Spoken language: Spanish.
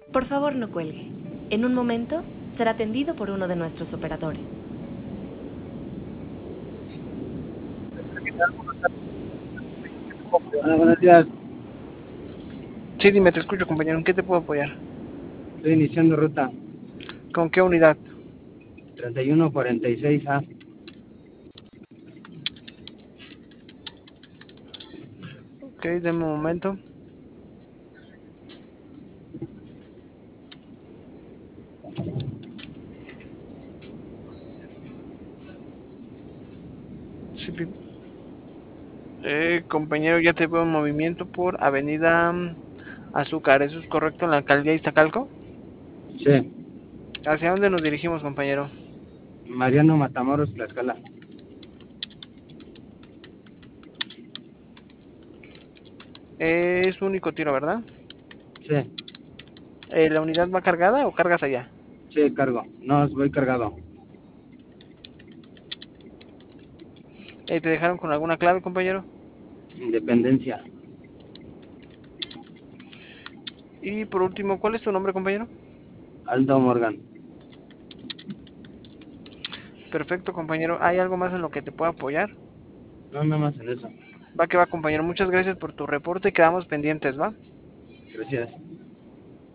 Por favor, no cuelgue. En un momento será atendido por uno de nuestros operadores. Hola, buenos días. Sí, dime, te escucho, compañero. ¿En qué te puedo apoyar? Estoy iniciando ruta ¿Con qué unidad? 3146A. Ok, deme un momento. Sí, compañero, ya te veo en movimiento por Avenida Azúcar. ¿Eso es correcto en la alcaldía Iztacalco? Sí, ¿Hacia dónde nos dirigimos, compañero? Mariano Matamoros, Tlaxcala. Es un único tiro, ¿verdad? Sí, ¿La unidad va cargada o cargas allá? sí, cargo. No, voy cargado. ¿Te dejaron con alguna clave, compañero? Independencia. Y por último, ¿cuál es tu nombre, compañero? Aldo Morgan. Perfecto, compañero. ¿Hay algo más en lo que te pueda apoyar? No, nada más en eso. Va que va, compañero. Muchas gracias por tu reporte. Quedamos pendientes, ¿va? Gracias.